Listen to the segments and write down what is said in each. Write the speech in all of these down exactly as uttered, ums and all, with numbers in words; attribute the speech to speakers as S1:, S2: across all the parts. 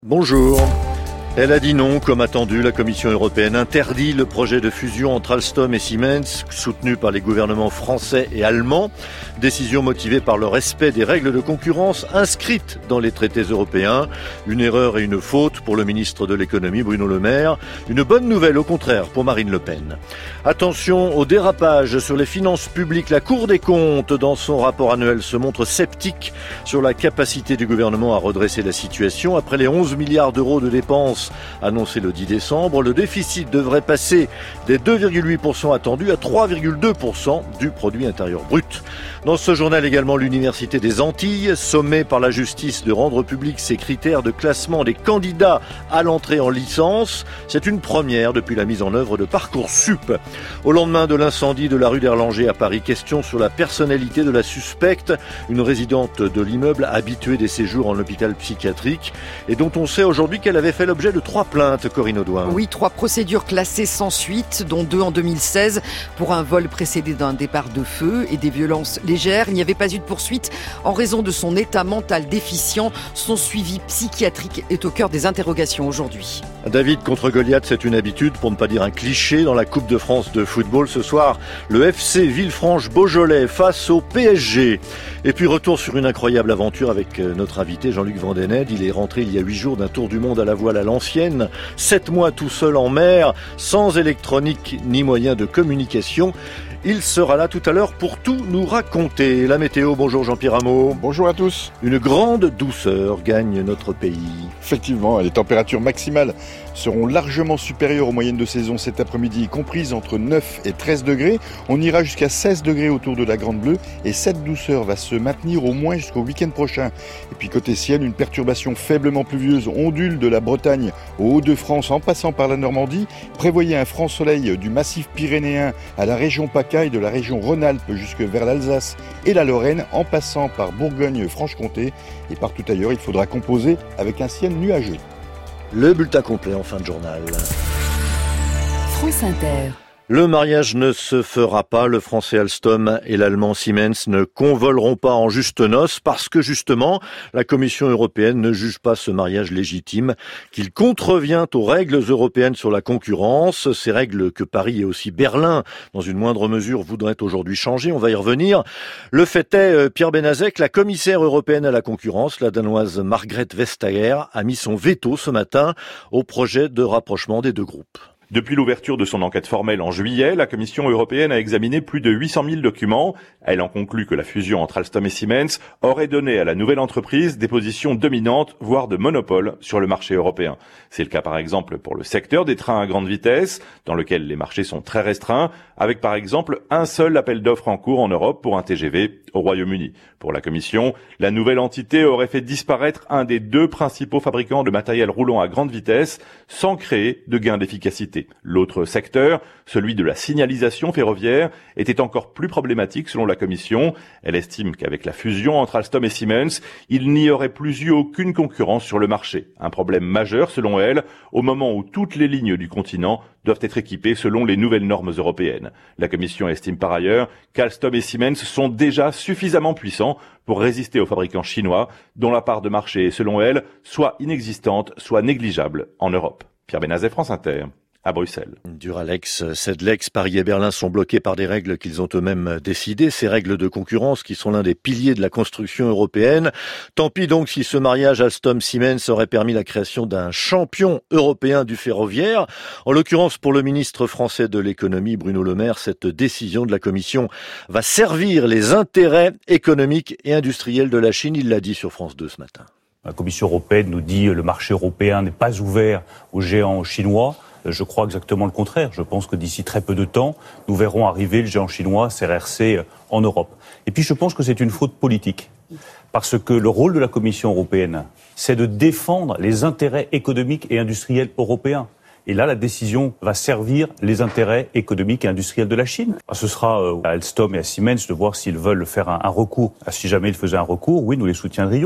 S1: Bonjour. Elle a dit non, comme attendu. La Commission européenne interdit le projet de fusion entre Alstom et Siemens, soutenu par les gouvernements français et allemands. Décision motivée par le respect des règles de concurrence inscrites dans les traités européens. Une erreur et une faute pour le ministre de l'économie, Bruno Le Maire. Une bonne nouvelle, au contraire, pour Marine Le Pen. Attention au dérapage sur les finances publiques. La Cour des comptes, dans son rapport annuel, se montre sceptique sur la capacité du gouvernement à redresser la situation. Après les onze milliards d'euros de dépenses annoncé le dix décembre, le déficit devrait passer des deux virgule huit pour cent attendus à trois virgule deux pour cent du produit intérieur brut. Dans ce journal également, l'Université des Antilles, sommée par la justice de rendre publics ses critères de classement des candidats à l'entrée en licence. C'est une première depuis la mise en œuvre de Parcoursup. Au lendemain de l'incendie de la rue d'Erlanger à Paris, question sur la personnalité de la suspecte, une résidente de l'immeuble habituée des séjours en hôpital psychiatrique et dont on sait aujourd'hui qu'elle avait fait l'objet de trois plaintes, Corinne Audouin.
S2: Oui, trois procédures classées sans suite, dont deux en deux mille seize pour un vol précédé d'un départ de feu et des violences légères. Il n'y avait pas eu de poursuite en raison de son état mental déficient. Son suivi psychiatrique est au cœur des interrogations aujourd'hui.
S1: David contre Goliath, c'est une habitude, pour ne pas dire un cliché, dans la Coupe de France de football. Ce soir, le F C Villefranche-Beaujolais face au P S G. Et puis retour sur une incroyable aventure avec notre invité Jean-Luc Vandened. Il est rentré il y a huit jours d'un tour du monde à la voile à l'ancienne. Sept mois tout seul en mer, sans électronique ni moyen de communication. Il sera là tout à l'heure pour tout nous raconter. La météo, bonjour Jean-Pierre Rameau.
S3: Bonjour à tous.
S1: Une grande douceur gagne notre pays.
S3: Effectivement, les températures maximales seront largement supérieures aux moyennes de saison cet après-midi, comprises entre neuf et treize degrés. On ira jusqu'à seize degrés autour de la Grande Bleue et cette douceur va se maintenir au moins jusqu'au week-end prochain. Et puis côté ciel, une perturbation faiblement pluvieuse ondule de la Bretagne aux Hauts-de-France en passant par la Normandie. Prévoyez un franc soleil du massif pyrénéen à la région PACA et de la région Rhône-Alpes jusque vers l'Alsace et la Lorraine en passant par Bourgogne-Franche-Comté. Et partout ailleurs, il faudra composer avec un ciel nuageux.
S1: Le bulletin complet en fin de journal.
S4: France Inter.
S1: Le mariage ne se fera pas. Le français Alstom et l'allemand Siemens ne convoleront pas en juste noces parce que justement, la Commission européenne ne juge pas ce mariage légitime, qu'il contrevient aux règles européennes sur la concurrence. Ces règles que Paris et aussi Berlin, dans une moindre mesure, voudraient aujourd'hui changer. On va y revenir. Le fait est, Pierre Benazek, la commissaire européenne à la concurrence, la danoise Margrethe Vestager, a mis son veto ce matin au projet de rapprochement des deux groupes.
S5: Depuis l'ouverture de son enquête formelle en juillet, la Commission européenne a examiné plus de huit cent mille documents. Elle en conclut que la fusion entre Alstom et Siemens aurait donné à la nouvelle entreprise des positions dominantes, voire de monopole sur le marché européen. C'est le cas par exemple pour le secteur des trains à grande vitesse, dans lequel les marchés sont très restreints, avec par exemple un seul appel d'offres en cours en Europe pour un T G V au Royaume-Uni. Pour la Commission, la nouvelle entité aurait fait disparaître un des deux principaux fabricants de matériel roulant à grande vitesse sans créer de gain d'efficacité. L'autre secteur, celui de la signalisation ferroviaire, était encore plus problématique selon la Commission. Elle estime qu'avec la fusion entre Alstom et Siemens, il n'y aurait plus eu aucune concurrence sur le marché. Un problème majeur selon elle, au moment où toutes les lignes du continent doivent être équipées selon les nouvelles normes européennes. La Commission estime par ailleurs qu'Alstom et Siemens sont déjà suffisamment puissants pour résister aux fabricants chinois, dont la part de marché est selon elle soit inexistante, soit négligeable en Europe. Pierre Benazet, France Inter. À Bruxelles.
S1: Duralex, Sedlex, Paris et Berlin sont bloqués par des règles qu'ils ont eux-mêmes décidées, ces règles de concurrence qui sont l'un des piliers de la construction européenne. Tant pis donc si ce mariage Alstom-Siemens aurait permis la création d'un champion européen du ferroviaire. En l'occurrence, pour le ministre français de l'économie, Bruno Le Maire, cette décision de la Commission va servir les intérêts économiques et industriels de la Chine. Il l'a dit sur France deux ce matin.
S6: La Commission européenne nous dit que le marché européen n'est pas ouvert aux géants chinois. Je crois exactement le contraire. Je pense que d'ici très peu de temps, nous verrons arriver le géant chinois C R R C en Europe. Et puis je pense que c'est une faute politique. Parce que le rôle de la Commission européenne, c'est de défendre les intérêts économiques et industriels européens. Et là, la décision va servir les intérêts économiques et industriels de la Chine. Ce sera à Alstom et à Siemens de voir s'ils veulent faire un, un recours. Si jamais ils faisaient un recours, oui, nous les soutiendrions.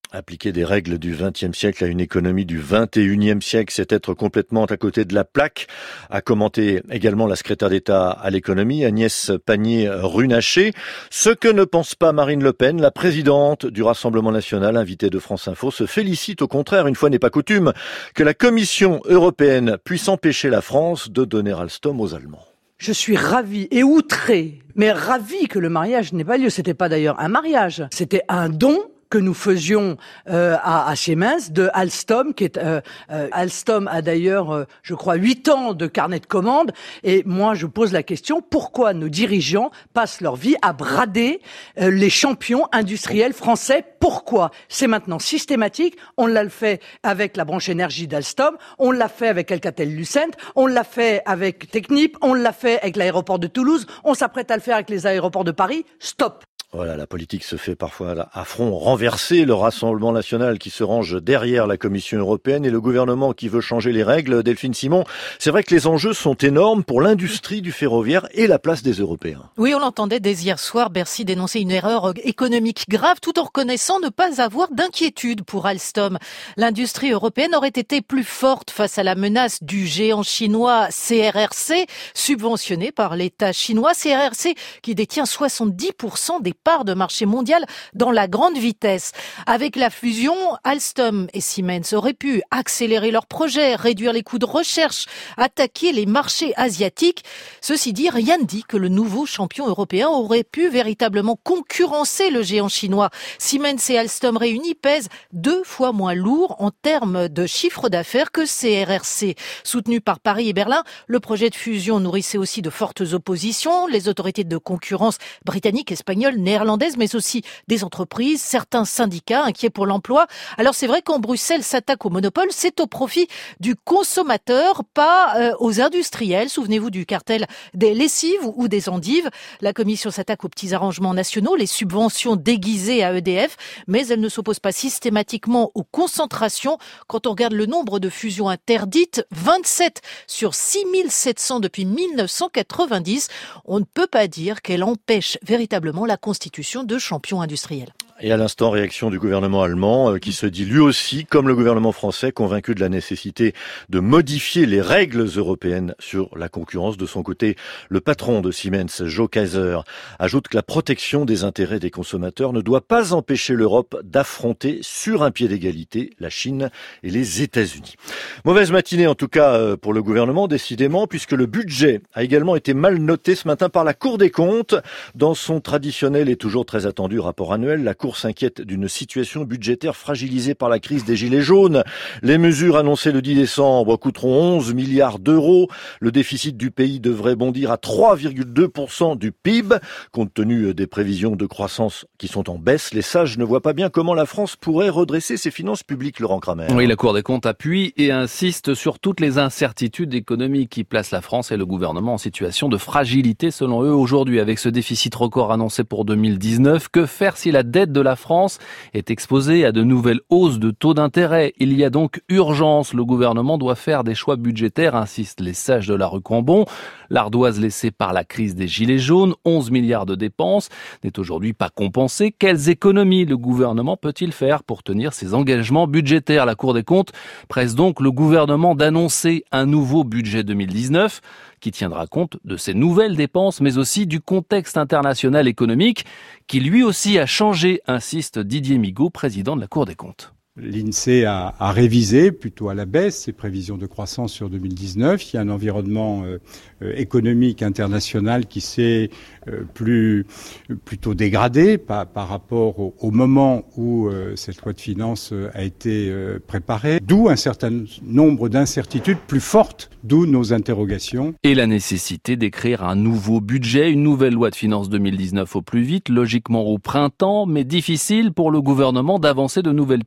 S1: Appliquer des règles du vingtième siècle à une économie du vingt et unième siècle, c'est être complètement à côté de la plaque, a commenté également la secrétaire d'État à l'économie, Agnès Pannier-Runacher. Ce que ne pense pas Marine Le Pen, la présidente du Rassemblement national, invitée de France Info, se félicite au contraire, une fois n'est pas coutume, que la Commission européenne puisse empêcher la France de donner Alstom aux Allemands.
S7: Je suis ravie et outrée, mais ravie que le mariage n'ait pas lieu. C'était pas d'ailleurs un mariage, c'était un don que nous faisions euh, à, à Siemens de Alstom, qui est euh, euh, Alstom a d'ailleurs, euh, je crois, huit ans de carnet de commandes. Et moi, je pose la question, pourquoi nos dirigeants passent leur vie à brader euh, les champions industriels français? Pourquoi? C'est maintenant systématique. On l'a fait avec la branche énergie d'Alstom, on l'a fait avec Alcatel-Lucent, on l'a fait avec Technip, on l'a fait avec l'aéroport de Toulouse, on s'apprête à le faire avec les aéroports de Paris. Stop!
S1: Voilà, la politique se fait parfois à front renversé. Le Rassemblement national qui se range derrière la Commission européenne et le gouvernement qui veut changer les règles. Delphine Simon, c'est vrai que les enjeux sont énormes pour l'industrie du ferroviaire et la place des Européens.
S8: Oui, on l'entendait dès hier soir, Bercy dénoncer une erreur économique grave tout en reconnaissant ne pas avoir d'inquiétude pour Alstom. L'industrie européenne aurait été plus forte face à la menace du géant chinois C R R C, subventionné par l'État chinois. C R R C qui détient soixante-dix pour cent des parts de marché mondial dans la grande vitesse. Avec la fusion, Alstom et Siemens auraient pu accélérer leurs projets, réduire les coûts de recherche, attaquer les marchés asiatiques. Ceci dit, rien ne dit que le nouveau champion européen aurait pu véritablement concurrencer le géant chinois. Siemens et Alstom réunis pèsent deux fois moins lourd en termes de chiffre d'affaires que C R R C. Soutenu par Paris et Berlin, le projet de fusion nourrissait aussi de fortes oppositions. Les autorités de concurrence britanniques, espagnoles, néerlandaises, mais aussi des entreprises, certains syndicats inquiets pour l'emploi. Alors c'est vrai quand Bruxelles s'attaque au monopole, c'est au profit du consommateur, pas euh, aux industriels. Souvenez-vous du cartel des lessives ou des endives. La Commission s'attaque aux petits arrangements nationaux, les subventions déguisées à E D F, mais elle ne s'oppose pas systématiquement aux concentrations. Quand on regarde le nombre de fusions interdites, vingt-sept sur six mille sept cents depuis mille neuf cent quatre-vingt-dix, on ne peut pas dire qu'elle empêche véritablement la constitution de champions industriels.
S1: Et à l'instant, réaction du gouvernement allemand qui se dit lui aussi, comme le gouvernement français, convaincu de la nécessité de modifier les règles européennes sur la concurrence. De son côté, le patron de Siemens, Joe Kaiser, ajoute que la protection des intérêts des consommateurs ne doit pas empêcher l'Europe d'affronter sur un pied d'égalité la Chine et les États-Unis. Mauvaise matinée en tout cas pour le gouvernement, décidément, puisque le budget a également été mal noté ce matin par la Cour des comptes. Dans son traditionnel et toujours très attendu rapport annuel, la Cour s'inquiète d'une situation budgétaire fragilisée par la crise des Gilets jaunes. Les mesures annoncées le dix décembre coûteront onze milliards d'euros. Le déficit du pays devrait bondir à trois virgule deux pour cent du P I B. Compte tenu des prévisions de croissance qui sont en baisse, les sages ne voient pas bien comment la France pourrait redresser ses finances publiques, Laurent Kramer.
S9: Oui, la Cour des comptes appuie et insiste sur toutes les incertitudes économiques qui placent la France et le gouvernement en situation de fragilité selon eux aujourd'hui. Avec ce déficit record annoncé pour deux mille dix-neuf, que faire si la dette de la France est exposée à de nouvelles hausses de taux d'intérêt? Il y a donc urgence. Le gouvernement doit faire des choix budgétaires, insistent les sages de la rue Cambon. L'ardoise laissée par la crise des Gilets jaunes, onze milliards de dépenses, n'est aujourd'hui pas compensée. Quelles économies le gouvernement peut-il faire pour tenir ses engagements budgétaires? La Cour des comptes presse donc le gouvernement d'annoncer un nouveau budget deux mille dix-neuf qui tiendra compte de ces nouvelles dépenses, mais aussi du contexte international économique qui lui aussi a changé, insiste Didier Migaud, président de la Cour des comptes.
S10: L'INSEE a, a révisé plutôt à la baisse ses prévisions de croissance sur deux mille dix-neuf. Il y a un environnement euh, euh, économique international qui s'est euh, plus plutôt dégradé par, par rapport au, au moment où euh, cette loi de finances euh, a été euh, préparée. D'où un certain nombre d'incertitudes plus fortes, d'où nos interrogations.
S9: Et la nécessité d'écrire un nouveau budget, une nouvelle loi de finances deux mille dix-neuf au plus vite, logiquement au printemps, mais difficile pour le gouvernement d'avancer de nouvelles pistes d'économie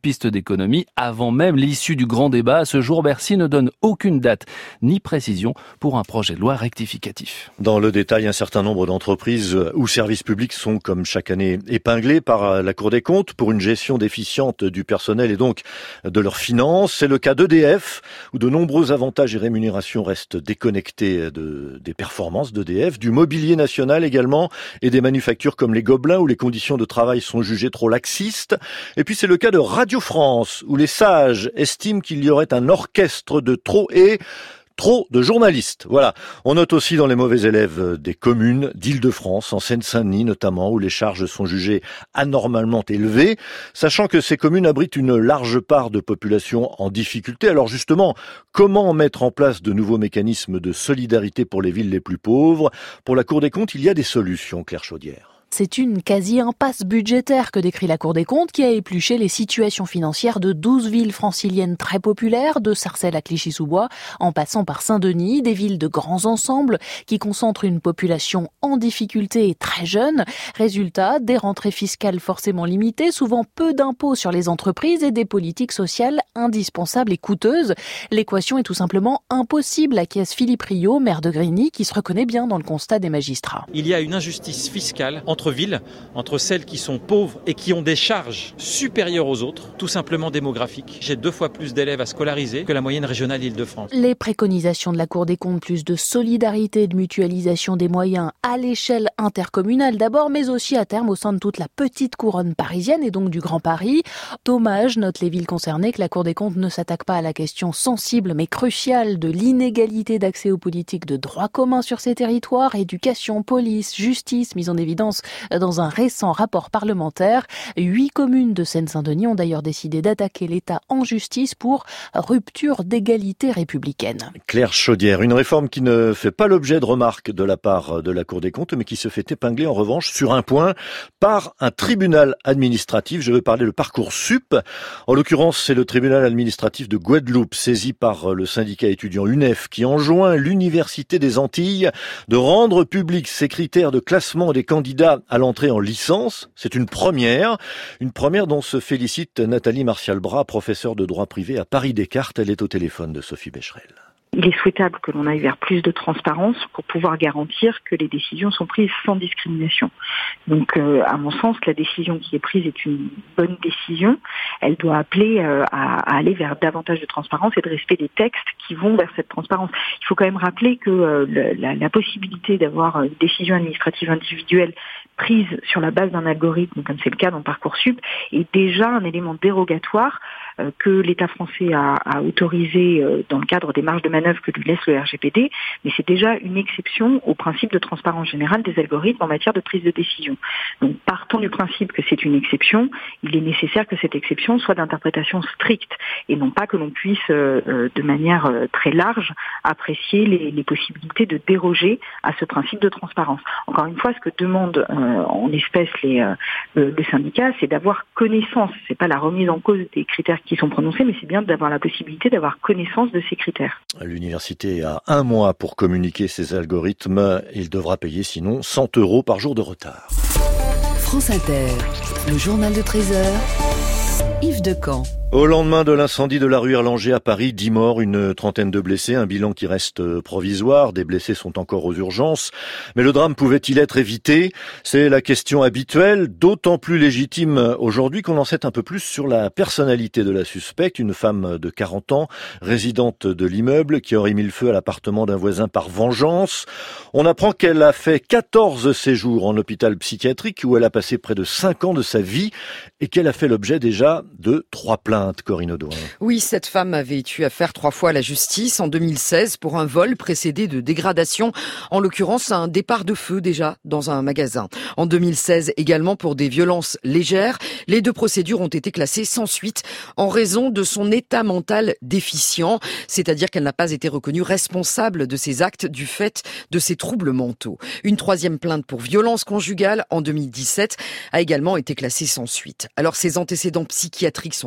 S9: l'économie avant même l'issue du grand débat. À ce jour, Bercy ne donne aucune date ni précision pour un projet de loi rectificatif.
S1: Dans le détail, un certain nombre d'entreprises ou services publics sont, comme chaque année, épinglés par la Cour des comptes pour une gestion déficiente du personnel et donc de leurs finances. C'est le cas d'E D F, où de nombreux avantages et rémunérations restent déconnectés de, des performances d'E D F, du mobilier national également, et des manufactures comme les Gobelins, où les conditions de travail sont jugées trop laxistes. Et puis c'est le cas de Radio France, où les sages estiment qu'il y aurait un orchestre de trop et trop de journalistes. Voilà. On note aussi dans les mauvais élèves des communes d'Île-de-France, en Seine-Saint-Denis notamment, où les charges sont jugées anormalement élevées, sachant que ces communes abritent une large part de population en difficulté. Alors justement, comment mettre en place de nouveaux mécanismes de solidarité pour les villes les plus pauvres ? Pour la Cour des comptes, il y a des solutions, Claire Chaudière.
S11: C'est une quasi-impasse budgétaire que décrit la Cour des comptes qui a épluché les situations financières de douze villes franciliennes très populaires, de Sarcelles à Clichy-sous-Bois, en passant par Saint-Denis, des villes de grands ensembles qui concentrent une population en difficulté et très jeune. Résultat, des rentrées fiscales forcément limitées, souvent peu d'impôts sur les entreprises et des politiques sociales indispensables et coûteuses. L'équation est tout simplement impossible, acquiesce Philippe Rio, maire de Grigny, qui se reconnaît bien dans le constat des magistrats.
S12: Il y a une injustice fiscale entre villes, entre celles qui sont pauvres et qui ont des charges supérieures aux autres, tout simplement démographiques. J'ai deux fois plus d'élèves à scolariser que la moyenne régionale Île-de-France.
S11: Les préconisations de la Cour des comptes, plus de solidarité et de mutualisation des moyens à l'échelle intercommunale d'abord, mais aussi à terme au sein de toute la petite couronne parisienne et donc du Grand Paris. Dommage, notent les villes concernées, que la Cour des comptes ne s'attaque pas à la question sensible mais cruciale de l'inégalité d'accès aux politiques de droit commun sur ces territoires, éducation, police, justice, mise en évidence dans un récent rapport parlementaire. Huit communes de Seine-Saint-Denis ont d'ailleurs décidé d'attaquer l'État en justice pour rupture d'égalité républicaine.
S1: Claire Chaudière, une réforme qui ne fait pas l'objet de remarques de la part de la Cour des comptes, mais qui se fait épingler en revanche sur un point par un tribunal administratif. Je veux parler de Parcoursup. En l'occurrence, c'est le tribunal administratif de Guadeloupe, saisi par le syndicat étudiant U N E F, qui enjoint l'Université des Antilles de rendre publics ses critères de classement des candidats à l'entrée en licence. C'est une première, une première dont se félicite Nathalie Martial-Bras, professeure de droit privé à Paris Descartes. Elle est au téléphone de Sophie Becherel.
S13: Il est souhaitable que l'on aille vers plus de transparence pour pouvoir garantir que les décisions sont prises sans discrimination. Donc, euh, à mon sens, la décision qui est prise est une bonne décision. Elle doit appeler euh, à, à aller vers davantage de transparence et de respect des textes qui vont vers cette transparence. Il faut quand même rappeler que euh, la, la possibilité d'avoir une décision administrative individuelle prise sur la base d'un algorithme, comme c'est le cas dans Parcoursup, est déjà un élément dérogatoire euh, que l'État français a, a autorisé euh, dans le cadre des marges de manœuvre que lui laisse le R G P D, mais c'est déjà une exception au principe de transparence générale des algorithmes en matière de prise de décision. Donc, partant du principe que c'est une exception, il est nécessaire que cette exception soit d'interprétation stricte et non pas que l'on puisse, euh, de manière euh, très large, apprécier les, les possibilités de déroger à ce principe de transparence. Encore une fois, ce que demande euh, en espèces les, euh, le, le syndicat, c'est d'avoir connaissance. C'est pas la remise en cause des critères qui sont prononcés, mais c'est bien d'avoir la possibilité d'avoir connaissance de ces critères.
S1: L'université a un mois pour communiquer ses algorithmes. Il devra payer sinon cent euros par jour de retard.
S4: France Inter, le journal de treize heures, Yves Decamp.
S1: Au lendemain de l'incendie de la rue Erlanger à Paris, dix morts, une trentaine de blessés, un bilan qui reste provisoire. Des blessés sont encore aux urgences. Mais le drame pouvait-il être évité ? C'est la question habituelle, d'autant plus légitime aujourd'hui qu'on en sait un peu plus sur la personnalité de la suspecte, une femme de quarante ans, résidente de l'immeuble, qui aurait mis le feu à l'appartement d'un voisin par vengeance. On apprend qu'elle a fait quatorze séjours en hôpital psychiatrique où elle a passé près de cinq ans de sa vie et qu'elle a fait l'objet déjà de trois plaintes. Corinne Audouin.
S2: Oui, cette femme avait eu affaire trois fois à la justice en deux mille seize pour un vol précédé de dégradation, en l'occurrence un départ de feu déjà dans un magasin. En deux mille seize également pour des violences légères. Les deux procédures ont été classées sans suite en raison de son état mental déficient, c'est-à-dire qu'elle n'a pas été reconnue responsable de ses actes du fait de ses troubles mentaux. Une troisième plainte pour violence conjugale en deux mille dix-sept a également été classée sans suite. Alors ses antécédents psychiatriques sont anciens.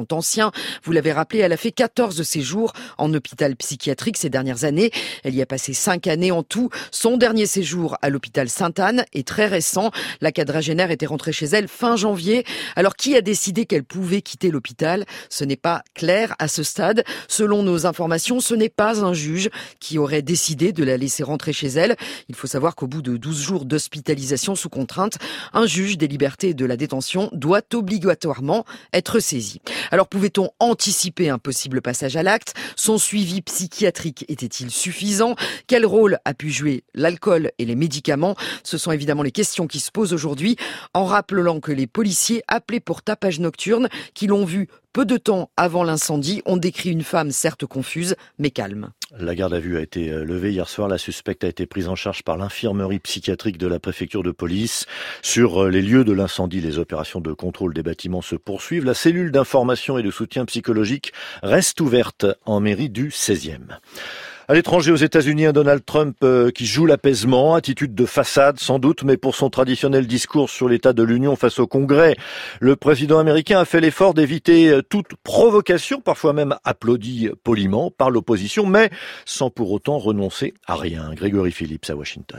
S2: américain. Vous l'avez rappelé, elle a fait quatorze séjours en hôpital psychiatrique ces dernières années. Elle y a passé cinq années en tout. Son dernier séjour à l'hôpital Sainte-Anne est très récent. La quadragénaire était rentrée chez elle fin janvier. Alors, qui a décidé qu'elle pouvait quitter l'hôpital ? Ce n'est pas clair à ce stade. Selon nos informations, ce n'est pas un juge qui aurait décidé de la laisser rentrer chez elle. Il faut savoir qu'au bout de douze jours d'hospitalisation sous contrainte, un juge des libertés et de la détention doit obligatoirement être saisi. Alors, pouvait-on anticiper un possible passage à l'acte ? Son suivi psychiatrique était-il suffisant ? Quel rôle a pu jouer l'alcool et les médicaments ? Ce sont évidemment les questions qui se posent aujourd'hui, en rappelant que les policiers appelés pour tapage nocturne, qui l'ont vu peu de temps avant l'incendie, ont décrit une femme certes confuse, mais calme.
S1: La garde à vue a été levée hier soir. La suspecte a été prise en charge par l'infirmerie psychiatrique de la préfecture de police. Sur les lieux de l'incendie, les opérations de contrôle des bâtiments se poursuivent. La cellule d'information et de soutien psychologique reste ouverte en mairie du seizième. À l'étranger, aux États-Unis, un Donald Trump euh, qui joue l'apaisement, attitude de façade sans doute, mais pour son traditionnel discours sur l'état de l'Union face au Congrès, le président américain a fait l'effort d'éviter toute provocation, parfois même applaudie poliment par l'opposition, mais sans pour autant renoncer à rien. Grégory Phillips à Washington.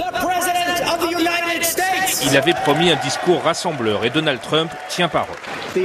S14: Il avait promis un discours rassembleur et Donald Trump tient parole.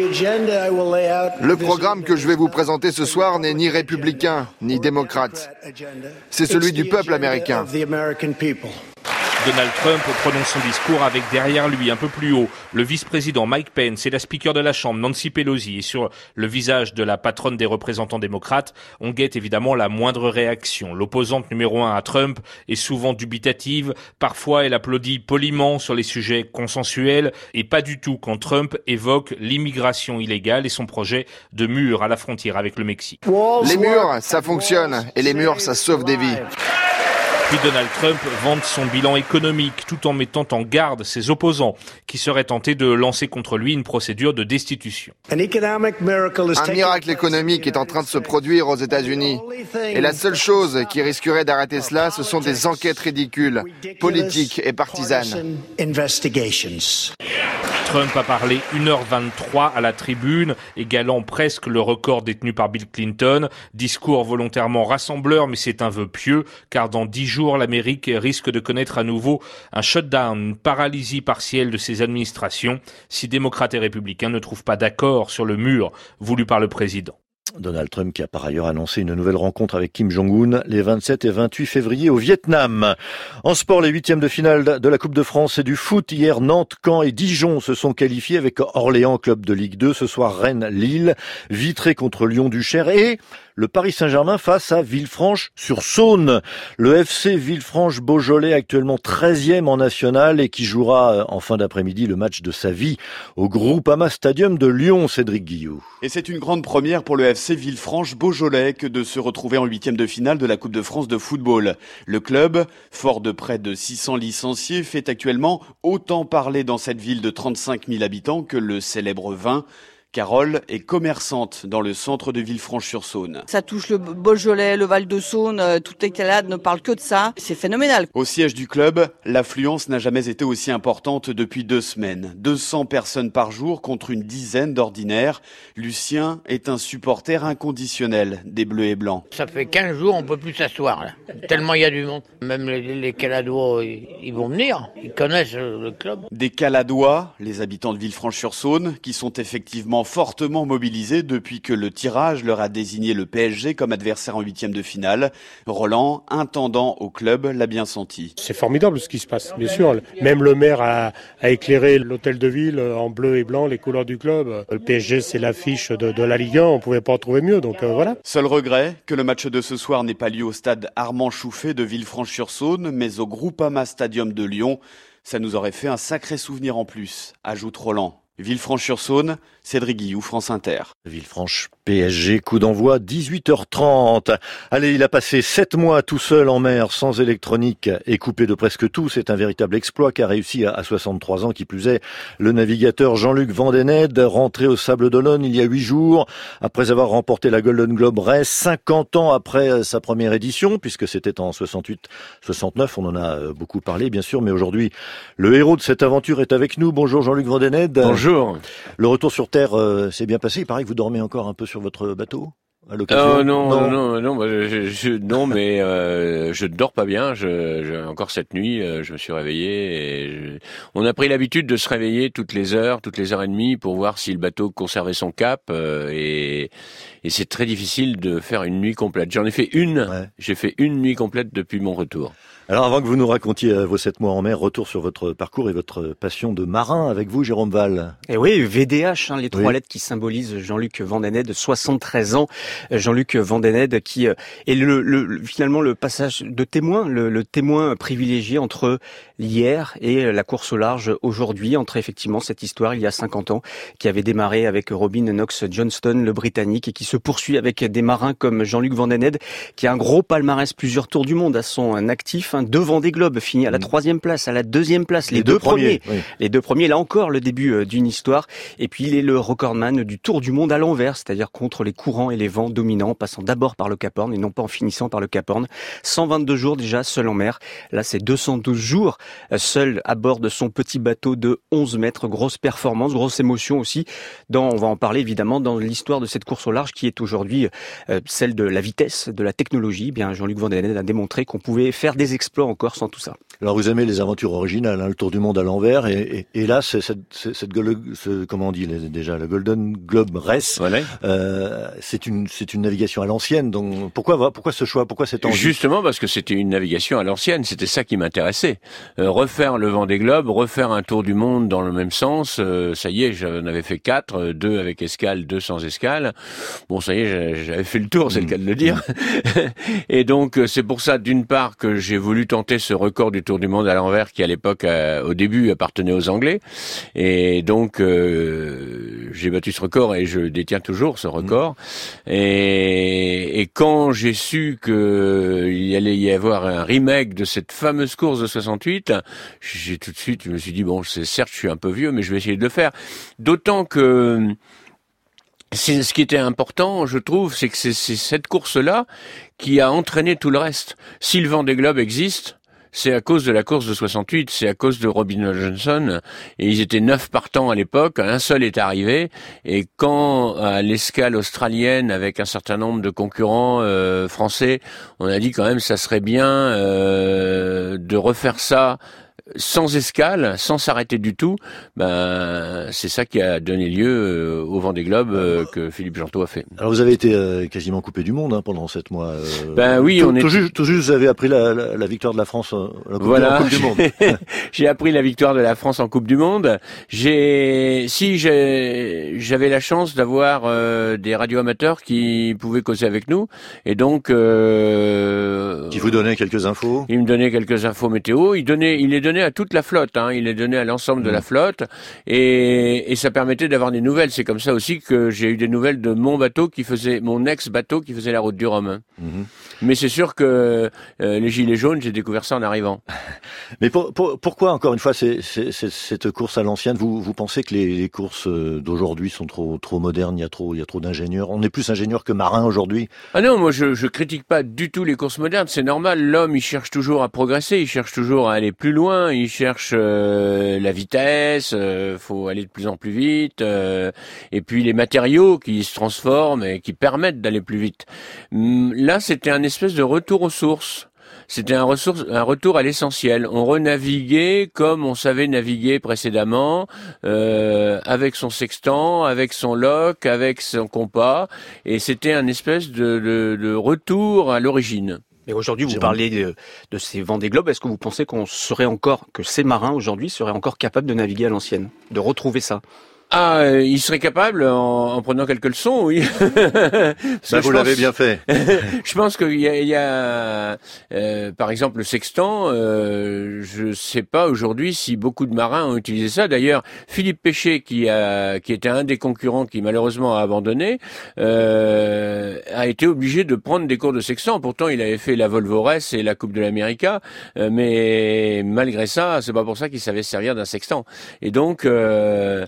S15: Le programme que je vais vous présenter ce soir n'est ni républicain ni démocrate. C'est celui du peuple américain.
S14: Donald Trump prononce son discours avec derrière lui, un peu plus haut, le vice-président Mike Pence et la speaker de la Chambre, Nancy Pelosi. Et sur le visage de la patronne des représentants démocrates, on guette évidemment la moindre réaction. L'opposante numéro un à Trump est souvent dubitative. Parfois, elle applaudit poliment sur les sujets consensuels et pas du tout quand Trump évoque l'immigration illégale et son projet de mur à la frontière avec le Mexique.
S15: Les murs, ça fonctionne. Et les murs, ça sauve des vies.
S14: Puis Donald Trump vante son bilan économique tout en mettant en garde ses opposants qui seraient tentés de lancer contre lui une procédure de destitution.
S15: Un miracle économique est en train de se produire aux États-Unis. Et la seule chose qui risquerait d'arrêter cela, ce sont des enquêtes ridicules, politiques et partisanes.
S14: Trump a parlé une heure vingt-trois à la tribune, égalant presque le record détenu par Bill Clinton. Discours volontairement rassembleur, mais c'est un vœu pieux, car dans dix jours, l'Amérique risque de connaître à nouveau un shutdown, une paralysie partielle de ses administrations, si démocrates et républicains ne trouvent pas d'accord sur le mur voulu par le président.
S1: Donald Trump qui a par ailleurs annoncé une nouvelle rencontre avec Kim Jong-un les vingt-sept et vingt-huit février au Vietnam. En sport, les huitièmes de finale de la Coupe de France et du foot. Hier, Nantes, Caen et Dijon se sont qualifiés avec Orléans, club de Ligue deux. Ce soir, Rennes, Lille, Vitré contre Lyon-Duchère et le Paris Saint-Germain face à Villefranche-sur-Saône. Le F C Villefranche-Beaujolais, actuellement treizième en national et qui jouera en fin d'après-midi le match de sa vie au Groupama Stadium de Lyon, Cédric Guillou.
S16: Et c'est une grande première pour le F C Villefranche-Beaujolais que de se retrouver en huitième de finale de la Coupe de France de football. Le club, fort de près de six cents licenciés, fait actuellement autant parler dans cette ville de trente-cinq mille habitants que le célèbre vin. Carole est commerçante dans le centre de Villefranche-sur-Saône.
S17: Ça touche le Beaujolais, le Val-de-Saône, toute l'escalade ne parle que de ça. C'est phénoménal.
S16: Au siège du club, l'affluence n'a jamais été aussi importante depuis deux semaines. deux cents personnes par jour contre une dizaine d'ordinaires. Lucien est un supporter inconditionnel des Bleus et Blancs.
S18: Ça fait quinze jours, on peut plus s'asseoir là. Tellement il y a du monde. Même les, les Caladois, ils, ils vont venir. Ils connaissent le club.
S16: Des Caladois, les habitants de Villefranche-sur-Saône, qui sont effectivement fortement mobilisés depuis que le tirage leur a désigné le P S G comme adversaire en huitième de finale. Roland, intendant au club, l'a bien senti.
S19: C'est formidable ce qui se passe, bien sûr. Même le maire a, a éclairé l'hôtel de ville en bleu et blanc, les couleurs du club. Le P S G, c'est l'affiche de, de la Ligue un, on pouvait pas en trouver mieux, donc euh, voilà.
S16: Seul regret, que le match de ce soir n'ait pas lieu au stade Armand Chouffet de Villefranche-sur-Saône, mais au Groupama Stadium de Lyon. Ça nous aurait fait un sacré souvenir en plus, ajoute Roland. Villefranche-sur-Saône, Cédric Guillou, France Inter.
S1: Villefranche, P S G, coup d'envoi, dix-huit heures trente. Allez, il a passé sept mois tout seul en mer, sans électronique et coupé de presque tout. C'est un véritable exploit qu'a réussi à soixante-trois ans, qui plus est, le navigateur Jean-Luc Vandened, rentré au Sable d'Olonne il y a huit jours, après avoir remporté la Golden Globe Race, cinquante ans après sa première édition, puisque c'était en soixante-huit soixante-neuf, on en a beaucoup parlé, bien sûr, mais aujourd'hui, le héros de cette aventure est avec nous. Bonjour Jean-Luc Vandened.
S20: Bonjour. Bonjour.
S1: Le retour sur Terre euh, s'est bien passé. Il paraît que vous dormez encore un peu sur votre bateau à l'occasion.
S20: Oh non, non, non, non, bah, je, je, non, mais euh, je ne dors pas bien. Je, je, encore cette nuit, euh, je me suis réveillé. Et je... On a pris l'habitude de se réveiller toutes les heures, toutes les heures et demie, pour voir si le bateau conservait son cap. Euh, et, et c'est très difficile de faire une nuit complète. J'en ai fait une. Ouais. J'ai fait une nuit complète depuis mon retour.
S1: Alors avant que vous nous racontiez vos sept mois en mer, retour sur votre parcours et votre passion de marin avec vous, Jérôme Val.
S21: Et oui, V D H, hein, les trois
S1: oui.
S21: lettres qui symbolisent Jean-Luc Vandenesse, soixante-treize ans. Jean-Luc Vandenesse qui est le, le, finalement le passage de témoin, le, le témoin privilégié entre hier et la course au large aujourd'hui, entre effectivement cette histoire il y a cinquante ans qui avait démarré avec Robin Knox Johnston, le Britannique, et qui se poursuit avec des marins comme Jean-Luc Vandenesse, qui a un gros palmarès, plusieurs tours du monde à son actif. Deux Vendée Globe, fini à la troisième place, à la deuxième place, les, les deux, deux premiers. premiers. Oui. Les deux premiers, là encore, le début d'une histoire. Et puis, il est le recordman du Tour du Monde à l'envers, c'est-à-dire contre les courants et les vents dominants, passant d'abord par le Cap Horn et non pas en finissant par le Cap Horn. cent vingt-deux jours déjà, seul en mer. Là, c'est deux cent douze jours, seul à bord de son petit bateau de onze mètres. Grosse performance, grosse émotion aussi. Dans, on va en parler évidemment dans l'histoire de cette course au large qui est aujourd'hui euh, celle de la vitesse, de la technologie. Bien, Jean-Luc Vandenesse a démontré qu'on pouvait faire des exploits encore sans tout ça.
S1: Alors vous aimez les aventures originales, hein, le Tour du Monde à l'envers, et, et, et là, c'est cette, cette, cette ce, comment on dit déjà, le Golden Globe Race, voilà. euh, c'est une, c'est une navigation à l'ancienne. Donc pourquoi, pourquoi ce choix, pourquoi cette envie ?
S20: Justement parce que c'était une navigation à l'ancienne, c'était ça qui m'intéressait. Euh, refaire le Vendée Globe, refaire un Tour du Monde dans le même sens. Euh, ça y est, j'en avais fait quatre, deux avec escale, deux sans escale. Bon, ça y est, j'avais fait le tour, c'est mmh. le cas de le dire. Et donc c'est pour ça, d'une part, que j'ai voulu tenter ce record du Tour du Monde à l'envers qui à l'époque, euh, au début, appartenait aux Anglais. Et donc, euh, j'ai battu ce record et je détiens toujours ce record. Mmh. Et, et quand j'ai su qu'il allait y avoir un remake de cette fameuse course de soixante-huit, j'ai tout de suite, je me suis dit, bon, c'est certes, je suis un peu vieux, mais je vais essayer de le faire. D'autant que c'est ce qui était important, je trouve, c'est que c'est, c'est cette course-là qui a entraîné tout le reste. Si le Vendée Globe existe, c'est à cause de la course de soixante-huit, c'est à cause de Robin Johnson, et ils étaient neuf partants à l'époque, un seul est arrivé, et quand à l'escale australienne, avec un certain nombre de concurrents euh, français, on a dit quand même ça serait bien euh, de refaire ça sans escale, sans s'arrêter du tout, ben c'est ça qui a donné lieu euh, au Vendée Globe euh, que Philippe Gentot a fait.
S1: Alors vous avez été euh, quasiment coupé du monde hein, pendant sept mois. Euh,
S20: ben oui,
S1: tout,
S20: on est
S1: tout juste, tout juste vous avez appris la, la, la victoire de la France euh, la coupe
S20: voilà,
S1: en Coupe du Monde.
S20: J'ai appris la victoire de la France en Coupe du Monde. J'ai, si j'ai, j'avais la chance d'avoir euh, des radioamateurs qui pouvaient causer avec nous, et donc euh,
S1: qui vous donnaient quelques infos.
S20: Il me donnait quelques infos météo. Il donnait, il les donnait à toute la flotte, hein. Il est donné à l'ensemble mmh. de la flotte, et, et ça permettait d'avoir des nouvelles. C'est comme ça aussi que j'ai eu des nouvelles de mon bateau qui faisait, mon ex-bateau qui faisait la route du Rhum. Mmh. Mais c'est sûr que euh, les gilets jaunes, j'ai découvert ça en arrivant.
S1: Mais pour, pour, pourquoi, encore une fois, c'est, c'est, c'est, cette course à l'ancienne, vous, vous pensez que les, les courses d'aujourd'hui sont trop, trop modernes, il y a trop, il y a trop d'ingénieurs? On est plus ingénieurs que marins aujourd'hui?
S20: Ah non, moi je, je critique pas du tout les courses modernes, c'est normal. L'homme, il cherche toujours à progresser, il cherche toujours à aller plus loin, il cherche euh, la vitesse, euh, faut aller de plus en plus vite, euh, et puis les matériaux qui se transforment et qui permettent d'aller plus vite. Là, c'était un espèce de retour aux sources. C'était un, ressource, un retour à l'essentiel. On renaviguait comme on savait naviguer précédemment, euh, avec son sextant, avec son loch, avec son compas, et c'était un espèce de, de, de retour à l'origine.
S21: Et aujourd'hui, vous parlez de, de ces Vendée Globe. Est-ce que vous pensez qu'on serait encore, que ces marins aujourd'hui seraient encore capables de naviguer à l'ancienne, de retrouver ça?
S20: Ah, euh, il serait capable en, en prenant quelques leçons, oui.
S1: Ça, vous l'avez bien fait.
S20: Je pense qu'il y a, il y a euh, par exemple, le sextant. Euh, je sais pas aujourd'hui si beaucoup de marins ont utilisé ça. D'ailleurs, Philippe Péché, qui a, qui était un des concurrents qui malheureusement a abandonné, euh, a été obligé de prendre des cours de sextant. Pourtant, il avait fait la Volvo-Race et la Coupe de l'América, euh, mais malgré ça, c'est pas pour ça qu'il savait se servir d'un sextant. Et donc, euh,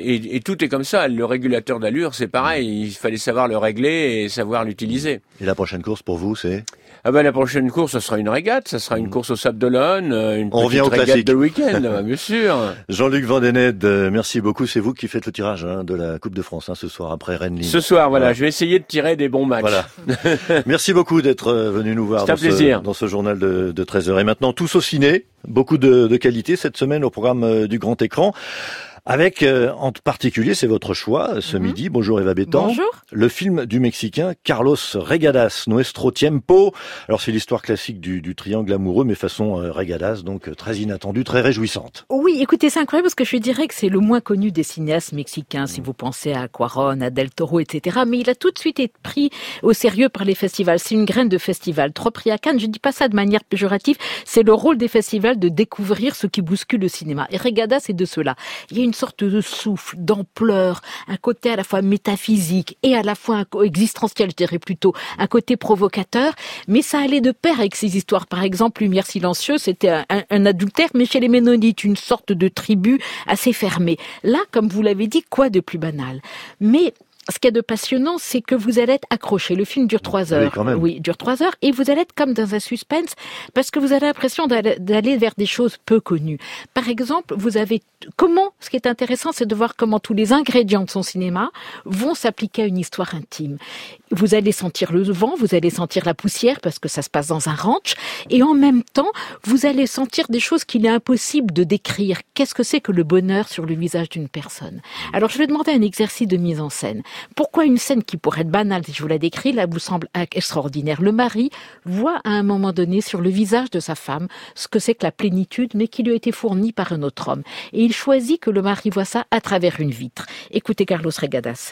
S20: et, et tout est comme ça. Le régulateur d'allure, c'est pareil. Il fallait savoir le régler et savoir l'utiliser.
S1: Et la prochaine course pour vous, c'est?
S20: Ah ben la prochaine course, ce sera une régate, ça sera une course au Sable d'Olonne, une
S1: On
S20: petite
S1: revient au
S20: régate
S1: classique.
S20: de week-end, bien sûr.
S1: Jean-Luc Vandened, merci beaucoup. C'est vous qui faites le tirage hein, de la Coupe de France hein, ce soir après Rennes-Lille.
S20: Ce soir, voilà, voilà, je vais essayer de tirer des bons matchs.
S1: Voilà. Merci beaucoup d'être venu nous voir dans ce, dans ce journal de, de treize heures. Et maintenant, tous au ciné, beaucoup de, de qualité cette semaine au programme du grand écran. Avec, euh, en particulier, c'est votre choix, ce mm-hmm. midi. Bonjour Eva Bétan.
S8: Bonjour.
S1: Le film du Mexicain Carlos Regadas, Nuestro Tiempo. Alors c'est l'histoire classique du, du triangle amoureux, mais façon euh, Regadas, donc euh, très inattendue, très réjouissante.
S3: Oui, écoutez, c'est incroyable parce que je dirais que c'est le moins connu des cinéastes mexicains, mm. si vous pensez à Cuarón, à Del Toro, et cetera. Mais il a tout de suite été pris au sérieux par les festivals. C'est une graine de festival. Trois prix à Cannes, je dis pas ça de manière péjorative, c'est le rôle des festivals de découvrir ce qui bouscule le cinéma. Et Regadas, c'est de cela. Il y a une sorte de souffle, d'ampleur, un côté à la fois métaphysique et à la fois existentiel, je dirais plutôt, un côté provocateur, mais ça allait de pair avec ces histoires. Par exemple, Lumière silencieuse, c'était un, un adultère, mais chez les Ménonites, une sorte de tribu assez fermée. Là, comme vous l'avez dit, quoi de plus banal? Mais ce qu'il y a de passionnant, c'est que vous allez être accroché. Le film dure trois heures. Oui,
S1: quand même.
S3: Oui, dure trois heures. Et vous allez être comme dans un suspense parce que vous avez l'impression d'aller, d'aller vers des choses peu connues. Par exemple, vous avez, comment, ce qui est intéressant, c'est de voir comment tous les ingrédients de son cinéma vont s'appliquer à une histoire intime. Vous allez sentir le vent, vous allez sentir la poussière parce que ça se passe dans un ranch. Et en même temps, vous allez sentir des choses qu'il est impossible de décrire. Qu'est-ce que c'est que le bonheur sur le visage d'une personne? Alors, je vais demander un exercice de mise en scène. Pourquoi une scène qui pourrait être banale, si je vous la décris, là vous semble extraordinaire? Le mari voit à un moment donné sur le visage de sa femme ce que c'est que la plénitude, mais qui lui a été fournie par un autre homme. Et il choisit que le mari voit ça à travers une vitre. Écoutez Carlos Regadas.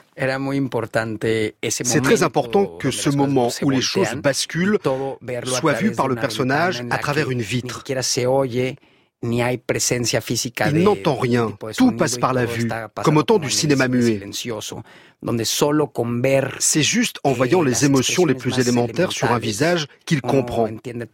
S22: C'est très important que ce moment où les choses basculent soit vu par le personnage à travers une vitre. Il n'entend rien, tout passe par la vue, comme au temps du cinéma muet. C'est juste en voyant les émotions les plus élémentaires sur un visage qu'il comprend.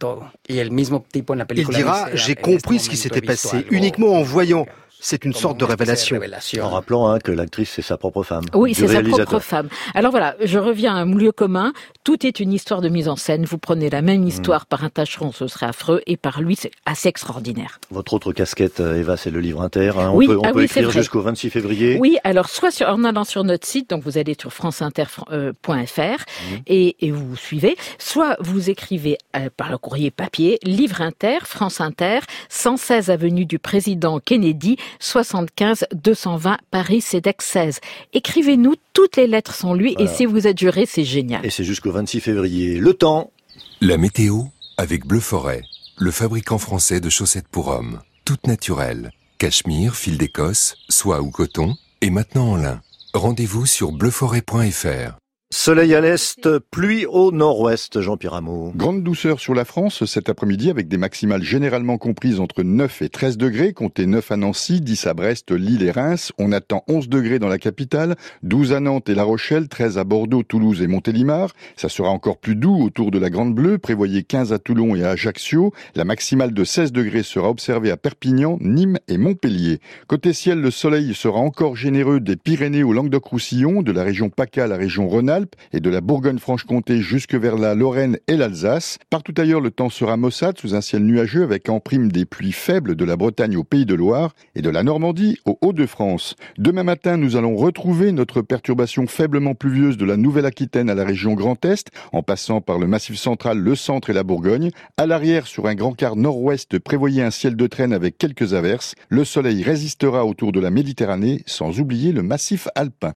S22: Il dira « j'ai compris ce qui s'était passé » uniquement en voyant. C'est une sorte de révélation.
S1: En rappelant hein, que l'actrice, c'est sa propre femme.
S3: Oui, c'est sa propre femme. Alors voilà, je reviens à un lieu commun. Tout est une histoire de mise en scène. Vous prenez la même histoire mmh. par un tâcheron, ce serait affreux, et par lui, c'est assez extraordinaire.
S1: Votre autre casquette, Eva, c'est le livre inter. Hein. On
S3: oui,
S1: peut, on
S3: ah
S1: peut
S3: oui,
S1: écrire jusqu'au vingt-six février.
S3: Oui, alors soit sur, en allant sur notre site, donc vous allez sur franceinter point f r mmh. et, et vous suivez, soit vous écrivez euh, par le courrier papier, livre inter, France Inter, cent seize avenue du Président Kennedy, soixante-quinze deux cent vingt Paris, CEDEX seize. Écrivez-nous, toutes les lettres sont lues voilà. Et si vous êtes juré, c'est génial.
S1: Et c'est jusqu'au vingt-six février. Le temps.
S23: La météo avec Bleu Forêt, le fabricant français de chaussettes pour hommes. Toutes naturelles. Cachemire, fil d'Écosse, soie ou coton et maintenant en lin. Rendez-vous sur bleu forêt point f r.
S1: Soleil à l'est, pluie au nord-ouest, Jean-Pierre Rameau.
S24: Grande douceur sur la France cet après-midi avec des maximales généralement comprises entre neuf et treize degrés. Comptez neuf à Nancy, dix à Brest, Lille et Reims. On attend onze degrés dans la capitale, douze à Nantes et La Rochelle, treize à Bordeaux, Toulouse et Montélimar. Ça sera encore plus doux autour de la Grande Bleue. Prévoyez quinze à Toulon et à Ajaccio. La maximale de seize degrés sera observée à Perpignan, Nîmes et Montpellier. Côté ciel, le soleil sera encore généreux des Pyrénées au Languedoc-Roussillon, de la région PACA à la région Rhône-Alpes et de la Bourgogne-Franche-Comté jusque vers la Lorraine et l'Alsace. Partout ailleurs, le temps sera maussade sous un ciel nuageux avec en prime des pluies faibles de la Bretagne au Pays de Loire et de la Normandie aux Hauts-de-France. Demain matin, nous allons retrouver notre perturbation faiblement pluvieuse de la Nouvelle-Aquitaine à la région Grand Est, en passant par le Massif central, le centre et la Bourgogne. À l'arrière, sur un grand quart nord-ouest, prévoyez un ciel de traîne avec quelques averses. Le soleil résistera autour de la Méditerranée, sans oublier le Massif alpin.